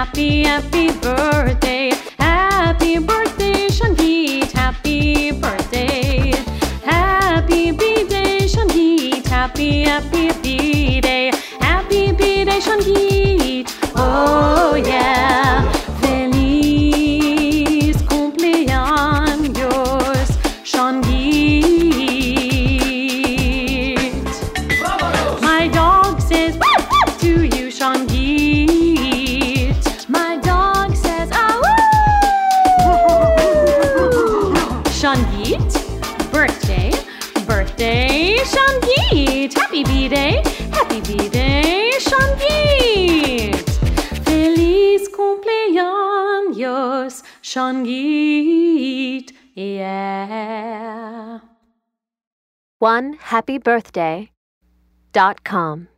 Happy, happy birthday. Happy birthday, Shangit. Happy birthday. Happy B-Day, Shangit. Happy, happy B-Day. Happy B-Day, Shangit. Oh yeah. Feliz cumpleaños, Shangit. My dog says to you, Shangit. My dog says Shangit, birthday, birthday, Shangit. Happy B-Day, Shangit. Feliz cumpleaños, Shangit, yeah. OneHappyBirthday.com